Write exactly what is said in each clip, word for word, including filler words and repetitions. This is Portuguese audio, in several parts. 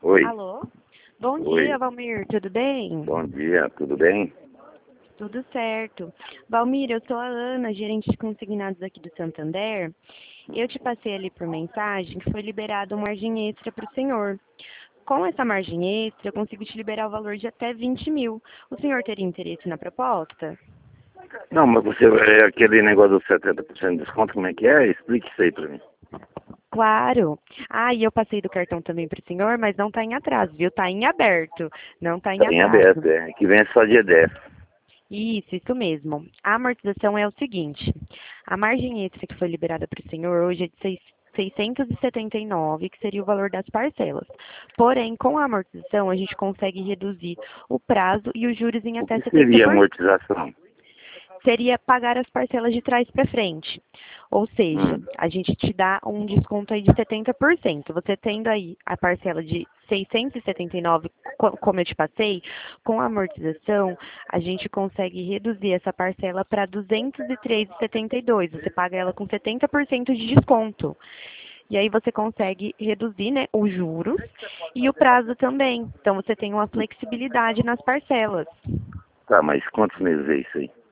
Oi, Alô? Bom dia, oi, Valmir, tudo bem? bom dia, tudo bem? Tudo certo. Valmir, eu sou a Ana, gerente de consignados aqui do Santander. Eu te passei ali por mensagem que foi liberada uma margem extra para o senhor. Com essa margem extra, eu consigo te liberar o valor de até vinte mil. O senhor teria interesse na proposta? Não, mas você, é aquele negócio dos setenta por cento de desconto, como é que é? Explique isso aí pra mim. Claro. Ah, e eu passei do cartão também para o senhor, mas não está em atraso, viu? Está em aberto, não está em Tá em aberto, atraso. é, que vem só dia dez. Isso, isso mesmo. A amortização é o seguinte: a margem extra que foi liberada para o senhor hoje é de seis- seiscentos e setenta e nove, que seria o valor das parcelas. Porém, com a amortização, a gente consegue reduzir o prazo e os juros em O até que setenta seria por cento. amortização? Seria pagar as parcelas de trás para frente. Ou seja, Hum, a gente te dá um desconto aí de setenta por cento. Você tendo aí a parcela de seiscentos e setenta e nove, co- como eu te passei, com a amortização, a gente consegue reduzir essa parcela para duzentos e três reais e setenta e dois centavos. Você paga ela com setenta por cento de desconto. E aí você consegue reduzir, né, os juros e o prazo também. Então você tem uma flexibilidade nas parcelas. tá, mas quantos meses é isso aí?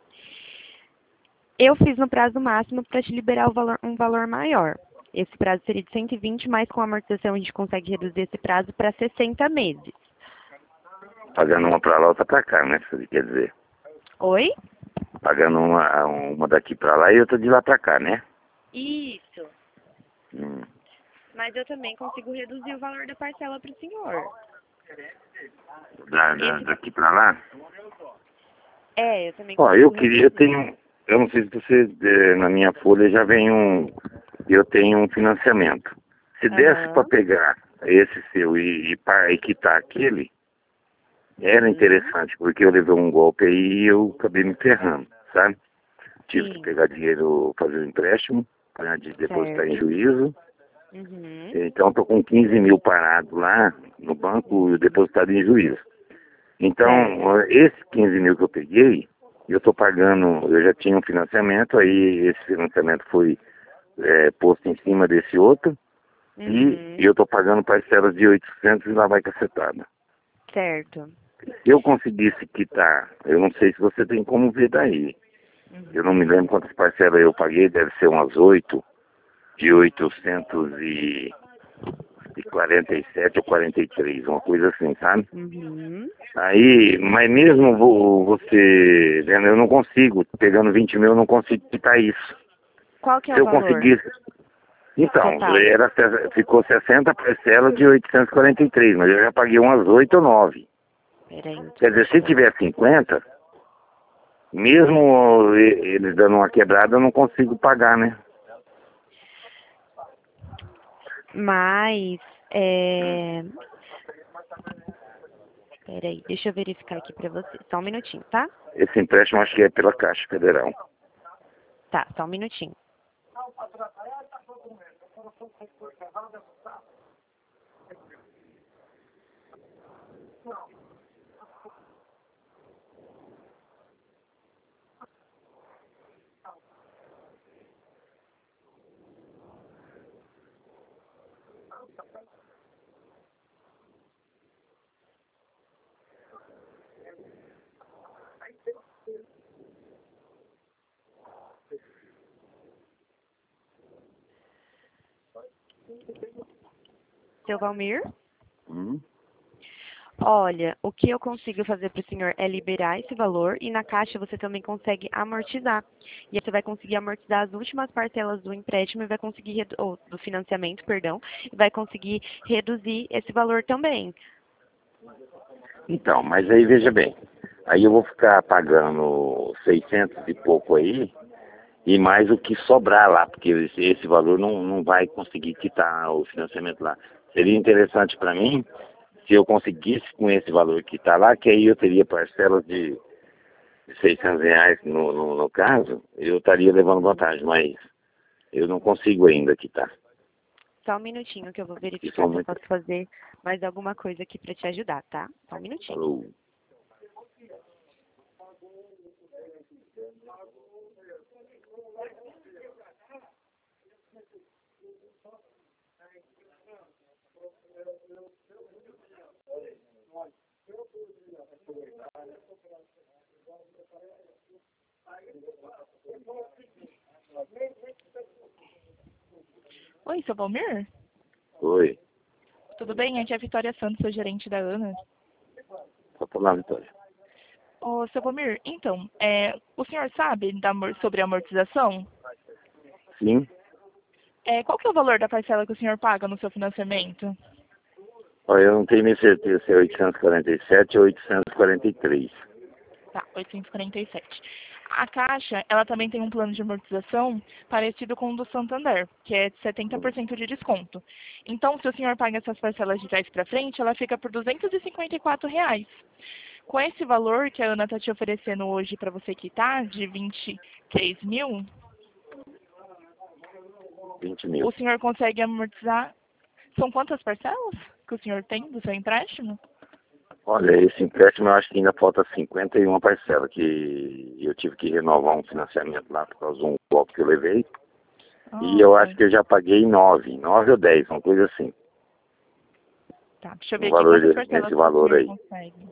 Eu fiz no prazo máximo para te liberar o valor- um valor maior. Esse prazo seria de cento e vinte, mas com a amortização a gente consegue reduzir esse prazo para sessenta meses. Pagando uma pra lá, outra pra cá, né? Isso quer dizer, Oi? pagando uma, uma daqui pra lá e outra de lá pra cá, né? Isso. Hum. Mas eu também consigo reduzir o valor da parcela para o senhor. Da, da- Esse... daqui pra lá? É, eu também Ó, eu consigo queria, eu reduzir. tenho, eu não sei se você, eh, na minha folha já vem um, eu tenho um financiamento. Se desse para Aham. pegar esse seu e, e, pa- e quitar aquele, era Sim. interessante, porque eu levei um golpe aí e eu acabei me ferrando, sabe? Tive que Sim. pegar dinheiro, fazer um empréstimo, para de depositar em Certo. juízo. Uhum. Então estou com quinze mil parado lá no banco Uhum. depositado em juízo. Então, Certo. eh, esse quinze mil que eu peguei, eu estou pagando, eu já tinha um financiamento, aí esse financiamento foi eh, posto em cima desse outro, e Uhum. eu estou pagando parcelas de oitocentos e lá vai cacetada. Certo. Se eu conseguisse quitar, eu não sei se você tem como ver daí, eu não me Uhum. lembro quantas parcelas eu paguei, deve ser umas oito, de oitocentos e quarenta e sete ou quarenta e três, uma coisa assim, sabe? Uhum. Aí, mas mesmo vo- você, vendo, eu não consigo, pegando vinte mil, eu não consigo quitar isso. Qual que é Se o eu valor conseguisse, então, total? era, se- ficou sessenta parcelas de oitocentos e quarenta e três, mas eu já paguei umas oito ou nove. Peraí, então Quer dizer, deixa eu se dar uma... tiver cinquenta, mesmo e- eles dando uma quebrada, eu não consigo pagar, né? Mas, Hum. é... Peraí, deixa eu verificar aqui pra você. Só um minutinho, tá? Esse empréstimo acho que é pela Caixa Federal. Tá, só um minutinho. Seu Valmir? Hum. Olha, o que eu consigo fazer para o senhor é liberar esse valor e na Caixa você também consegue amortizar. E aí você vai conseguir amortizar as últimas parcelas do empréstimo e vai conseguir, redu- ou do financiamento, perdão, e vai conseguir reduzir esse valor também. Então, mas aí veja bem, aí eu vou ficar pagando seiscentos e pouco aí, e mais o que sobrar lá, porque esse, esse valor não, não vai conseguir quitar o financiamento lá. Seria interessante para mim se eu conseguisse com esse valor que está lá, que aí eu teria parcelas de seiscentos reais no, no, no caso, eu estaria levando vantagem, mas eu não consigo ainda quitar. Só um minutinho que eu vou Porque verificar são se eu muitas. posso fazer mais alguma coisa aqui para te ajudar, tá? Só um minutinho. Falou. Oi, seu Valmir? Oi. Tudo bem? Aqui é a Vitória Santos, sou gerente da Ana. Só por lá, Vitória. Ô, seu Valmir, então, é, o senhor sabe da, amor- sobre a amortização? Sim. É, qual que é o valor da parcela que o senhor paga no seu financiamento? Olha, eu não tenho nem certeza se é oitocentos e quarenta e sete ou oitocentos e quarenta e três. Tá, oitocentos e quarenta e sete. A Caixa, ela também tem um plano de amortização parecido com o do Santander, que é de setenta por cento de desconto. Então, se o senhor paga essas parcelas de trás para frente, ela fica por duzentos e cinquenta e quatro reais. Com esse valor que a Ana está te oferecendo hoje para você quitar, de vinte e três mil, vinte mil. o senhor consegue amortizar. São quantas parcelas que o senhor tem do seu empréstimo? Olha, esse empréstimo eu acho que ainda falta cinquenta e uma parcelas, que eu tive que renovar um financiamento lá por causa de um golpe que eu levei. E eu acho Nossa. que eu já paguei nove, nove ou dez, uma coisa assim. Tá, deixa eu ver Um aqui valor quantas de- parcelas nesse que o valor senhor aí. consegue.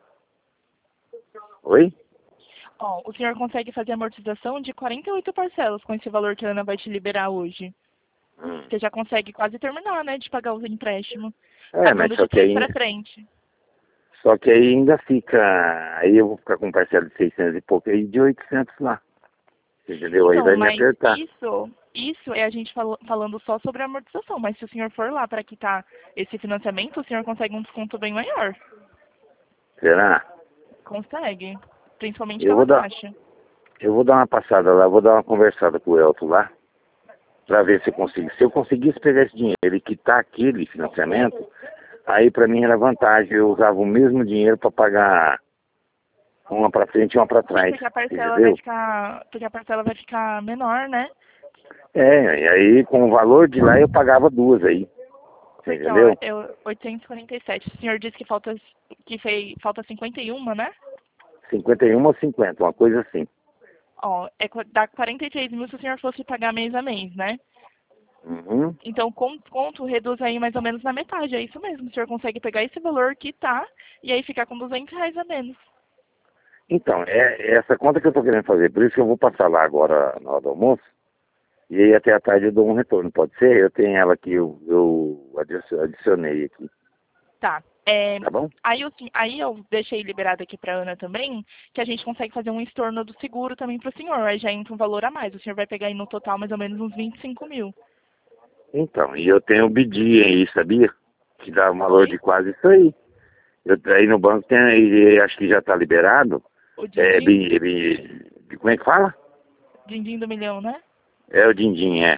Oi? Ó, o senhor consegue fazer amortização de quarenta e oito parcelas com esse valor que a Ana vai te liberar hoje. Hum. Você já consegue quase terminar, né, de pagar os empréstimos. É, mas Pagando só de que trás aí, para frente. só que aí ainda fica, aí eu vou ficar com parcela de seiscentos e pouco e de oitocentos lá. Entendeu? Aí Então, vai me mas apertar. isso, isso é a gente fal- falando só sobre a amortização. Mas se o senhor for lá para quitar esse financiamento, o senhor consegue um desconto bem maior. Será? Consegue. Principalmente Eu pela vou dar, Caixa. eu vou dar uma passada lá, vou dar uma conversada com o Elton lá, pra ver se eu consigo. Se eu conseguisse pegar esse dinheiro e quitar aquele financiamento, aí pra mim era vantagem, eu usava o mesmo dinheiro pra pagar uma pra frente e uma pra Sim, trás, porque a parcela vai entendeu? ficar. Porque a parcela vai ficar menor, né? É, e aí com o valor de lá eu pagava duas aí, você Porque, ó, entendeu? é oitocentos e quarenta e sete. O senhor disse que falta, que fez, falta cinquenta e um, né? cinquenta e um ou cinquenta, uma coisa assim. Ó, é, qu- dá quarenta e três mil se o senhor fosse pagar mês a mês, né? Uhum. Então, com conto, reduz aí mais ou menos na metade. É isso mesmo. O senhor consegue pegar esse valor, quitar, e aí ficar com duzentos reais a menos. Então, é, é essa conta que eu tô querendo fazer, por isso que eu vou passar lá agora na hora do almoço, e aí até a tarde eu dou um retorno, pode ser? Eu tenho ela aqui, eu, eu adici- adicionei aqui, Tá. É, tá bom? aí, eu, sim- aí eu deixei liberado aqui para Ana também, que a gente consegue fazer um estorno do seguro também para o senhor. Aí já entra um valor a mais. O senhor vai pegar aí no total mais ou menos uns vinte e cinco mil. Então, e eu tenho o B D aí, sabia? Que dá um valor Oi? de quase isso aí. Eu, aí no banco tem, aí, acho que já tá liberado, O é, din-din? bi- bi- como é que fala? Din-din do milhão, né? É o din-din, é.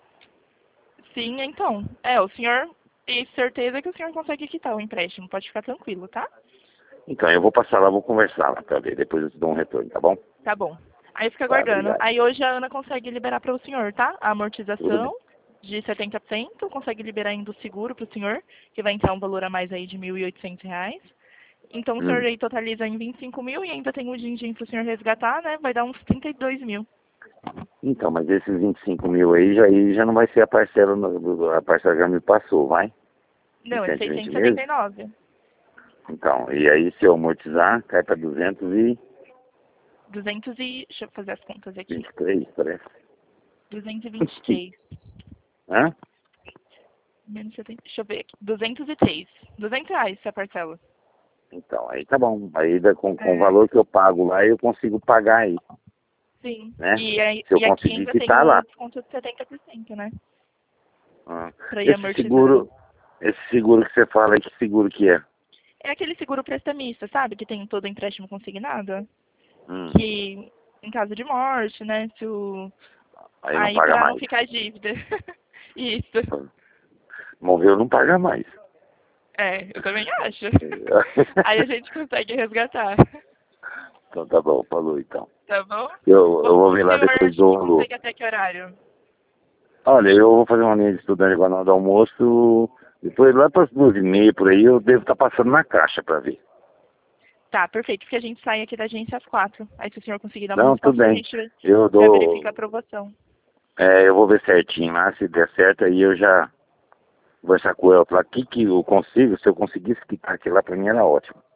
Sim, então. É, o senhor tem certeza que o senhor consegue quitar o empréstimo. Pode ficar tranquilo, tá? Então, eu vou passar lá, vou conversar lá pra ver, depois eu te dou um retorno, tá bom? Tá bom. Aí fica Tá, aguardando. obrigado. Aí hoje a Ana consegue liberar para o senhor, tá? A Tudo bem. amortização de setenta por cento, consegue liberar ainda o seguro para o senhor, que vai entrar um valor a mais aí de mil e oitocentos reais. Então o senhor Hum. aí totaliza em vinte e cinco mil e ainda tem o din-din para o senhor resgatar, né? Vai dar uns trinta e dois mil. Então, mas esses vinte e cinco mil aí já, aí já não vai ser a parcela, no- a parcela já me passou, vai? De Não, é cento e vinte seiscentos e setenta meses? e nove. Então, e aí se eu amortizar, cai para duzentos e duzentos e... Deixa eu fazer as contas aqui. vinte e três, parece. duzentos e vinte e três. Hã? Menos setenta. Deixa eu ver aqui. duzentos e três. duzentos reais essa parcela. Então, aí tá bom. Aí dá- com, com o É, valor que eu pago lá, eu consigo pagar aí, sim. né? E, aí, Se eu e aqui conseguir ainda tem quitar o lá. desconto de setenta por cento, né? Ah. Pra ir Esse amortizando. seguro, esse seguro que você fala aí, que seguro que é? É aquele seguro prestamista, sabe? Que tem todo empréstimo consignado. Hum. Que em caso de morte, né? Se o... Aí não Aí paga pra não mais. ficar dívida. Isso. Moveu não paga mais. É, eu também acho. Aí a gente consegue resgatar. Então tá bom, falou então. Tá bom? Eu, eu vou ver O lá senhor depois do valor. consegue até que horário? Olha, eu vou fazer uma linha de estudante agora na hora do almoço. Depois lá para as duas e meia por aí eu devo estar passando na caixa para ver. Tá, perfeito, porque a gente sai aqui da agência às quatro. Aí se o senhor conseguir dar uma Não, tudo resposta, a bem. gente Eu já verifica a dou. aprovação. É, eu vou ver certinho lá, se der certo, aí eu já vou conversar com ela. Falar o que, que eu consigo, se eu conseguisse quitar aquilo lá, para mim era ótimo.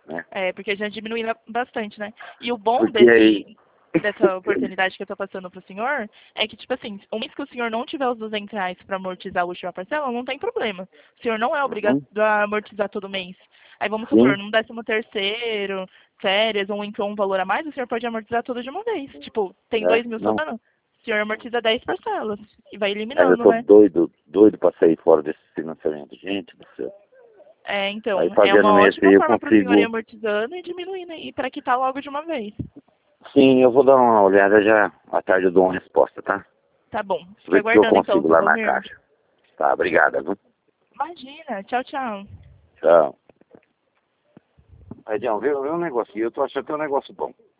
né? É, porque já diminui bastante, né? E o bom Porque desse, aí... dessa oportunidade que eu tô passando pro senhor é que, tipo assim, o mês que o senhor não tiver os duzentos reais pra amortizar a última parcela, não tem problema. O senhor não é obrigado Uhum. a amortizar todo mês. Aí vamos supor, Sim, num décimo terceiro, férias, ou entrou um valor a mais, o senhor pode amortizar tudo de uma vez. Tipo, tem é, dois mil não. sobrando. O senhor amortiza dez parcelas e vai Aí eu eliminando, tô né? doido, doido pra sair fora desse financiamento. Gente do céu. É, Aí então, é uma fazendo esse ótima aí eu forma para o senhor ir consigo... amortizando e diminuindo e para quitar logo de uma vez. Sim, eu vou dar uma olhada já. À tarde eu dou uma resposta, tá? Tá bom. Fica Ver o que eu aguardando então, consigo seu lá na Valmir. caixa. Tá, obrigada, viu? Imagina. Tchau, tchau. Tchau. Aí, Dião, vê, vê um negócio aqui. Eu tô achando que é um negócio bom.